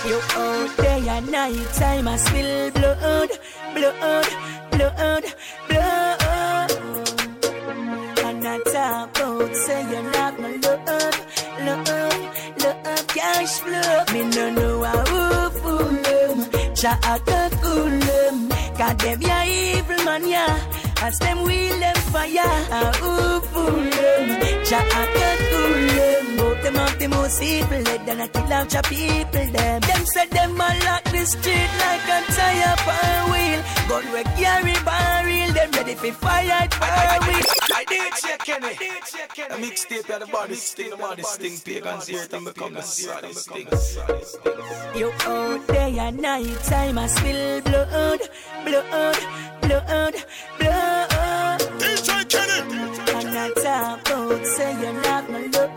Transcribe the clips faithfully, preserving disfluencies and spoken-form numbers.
You out there at night time, I spill blood, blood, blood, blood. And I talk about say you're not my love, love, love, cash flow. Me no know how fool them, cha a cool them. Cause them ya evil man ya, as them wheel them fire. Ah, fool them, cha a cool them. Both them have the most evil, let them kill out your people. Them, them said them a lock the street like a tire per wheel. Gun we carry barrel, them ready for fire per wheel. I did check Kenny. A mixtape at the body sting, the body sting, pagans here to become a saddest thing. You out there at night time, I spill blood, blood, blood, blood. D J Kenny. And I talk about say you're not my love,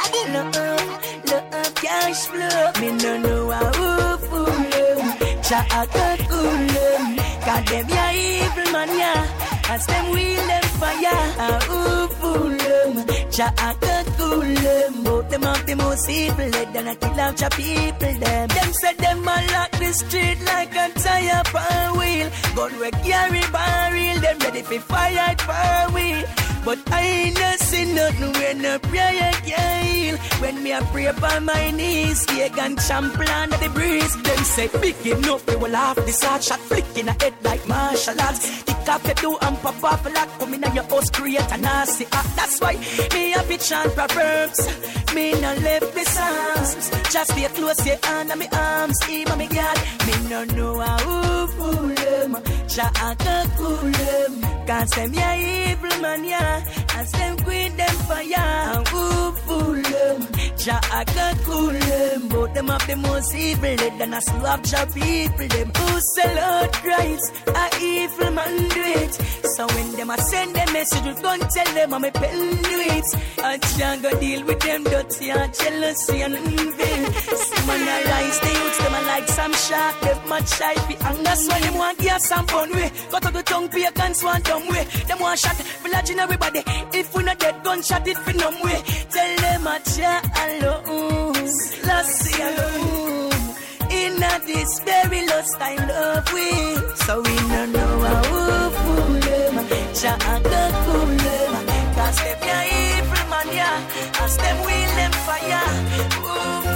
love, love, cash flow. Me no know how fool them, cha a cool them. Cause them ya evil man ya, as them wheel them fire. Ah, fool them, cha a cool them. Both them have the most evil, let them kill out your people. Them, them said them a lock the street like a tire per wheel. Gun we carry barrel, them ready for fire per wheel. But I ain't no see nothing when no prayer can heal. When me a pray by my knees, pagan champion under the breeze. Them say big enough, they will have this hard shot flicking a head like martial arts. Kick off your do and pop off a lot. Come in on your house, create a nasty act. That's why me a bitch chant proverbs. Me no left the songs. Just stay close your hand and me arms. Even me God, me no know how fool them. Cha a cool them. Cause them ya evil man ya, as them queen them fire. Who fool them, cha a cool them. Both them have the most evil, than a slew of cha people. Them who sell out Christ, a evil man do it. So when them a send them message, we gon' tell them I'm a pen do it. I can't go deal with them dirty and jealousy and envy. See man a rise, the youths them a like some shark, them much shy fi. And that's why them want give some fun way. Got to the tongue pagans want dumb way. Them want shot, villaging everybody. If we not dead, gunshot it for no way. Tell them a cha alone, last year alone. In a this very lost time love we. So we no know how fool them, cha a cool them. Cause them ya evil man ya, as them wheel them fire. Ooh.